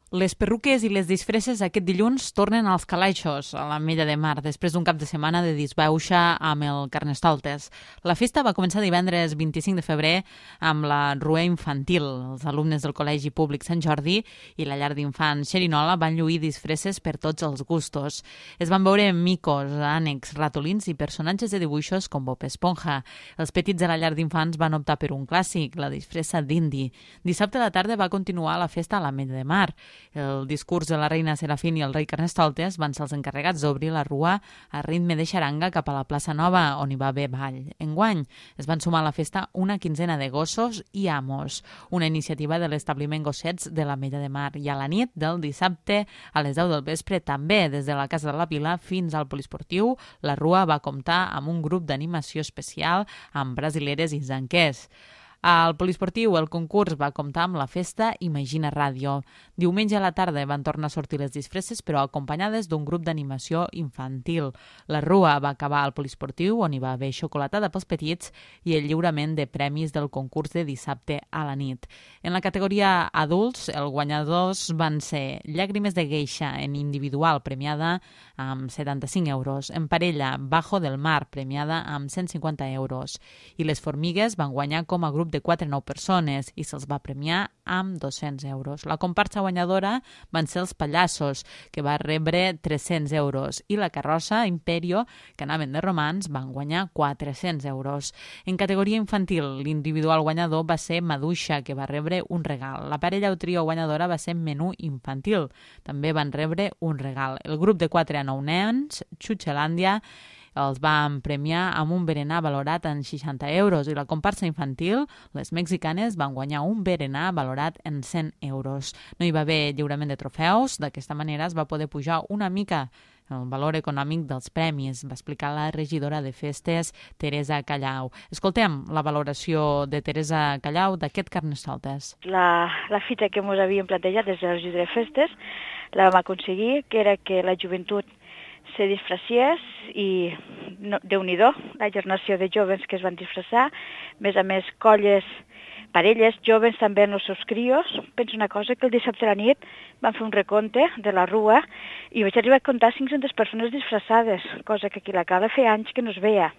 Les perruques i les disfresses aquest dilluns tornen als calaixos a l'Ametlla de Mar després d'un cap de setmana de disbauxa amb el Carnestoltes. La festa va començar divendres 25 de febrer amb la rua infantil. Els alumnes del Col·legi Públic Sant Jordi i la llar d'infants Xerinola van lluir disfresses per tots els gustos. Es van veure micos, ànecs, ratolins i personatges de dibuixos com Bob Esponja. Els petits de la llar d'infants van optar per un clàssic, la disfressa d'indi. Dissabte a la tarda va continuar la festa a l'Ametlla de Mar. El discurs de la reina Serafín i el rei Carnestoltes van ser els encarregats d'obrir la rua a ritme de xaranga cap a la plaça Nova, on hi va haver ball. Enguany es van sumar a la festa una quinzena de gossos i amos, una iniciativa de l'establiment Gossets de l'Ametlla de Mar. I a la nit del dissabte, a les 10 del vespre, també des de la Casa de la Vila fins al Poliesportiu, la rua va comptar amb un grup d'animació especial amb brasileres i zanquers. Al Poliesportiu el concurs va comptar amb la festa Imagina Ràdio. Diumenge a la tarda van tornar a sortir les disfresses, però acompanyades d'un grup d'animació infantil. La rua va acabar al Poliesportiu, on hi va haver xocolatada pels petits i el lliurament de premis del concurs de dissabte a la nit. En la categoria adults, els guanyadors van ser Llàgrimes de Geisha en individual, premiada amb 75 euros. En parella, Bajo del Mar, premiada amb 150 euros. I les Formigues van guanyar com a grup de 4 a 9 persones i se'ls va premiar amb 200 euros. La comparsa guanyadora van ser els Pallassos, que va rebre 300 euros, i la carrossa Imperio, que anaven de romans, van guanyar 400 euros. En categoria infantil, l'individual guanyador va ser Maduixa, que va rebre un regal. La parella o trio guanyadora va ser Menú Infantil. També van rebre un regal. El grup de 4 a 9 nens, Xuxelàndia, els van premiar amb un berenar valorat en 60 euros i la comparsa infantil, les mexicanes, van guanyar un berenar valorat en 100 euros. No hi va haver lliurament de trofeus, d'aquesta manera es va poder pujar una mica el valor econòmic dels premis, va explicar la regidora de festes, Teresa Callau. Escoltem la valoració de Teresa Callau d'aquest Carnestoltes. La fita que ens havíem plantejat des de la regidora de festes la vam aconseguir, que era que la joventut se disfressiés i Déu-n'hi-do, la generació de joves que es van disfressar, a més colles, parelles, joves també amb els seus crios. Penso una cosa, que el dissabte a la nit van fer un recompte de la rua i vaig arribar a comptar 500 persones disfressades, cosa que aquí a la Cala feia anys que no es veia.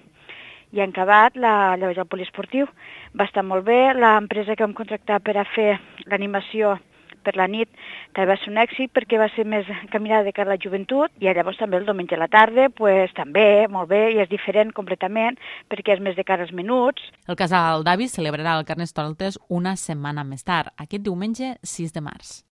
I han acabat llavors el poliesportiu. Va estar molt bé, l'empresa que vam contractar per a fer l'animació per la nit també va ser un èxit perquè va ser més caminada de cara a la joventut i llavors també el diumenge a la tarda també, molt bé, i és diferent completament perquè és més de cara als menuts. El casal d'Avis celebrarà el Carnestoltes una setmana més tard, aquest diumenge 6 de març.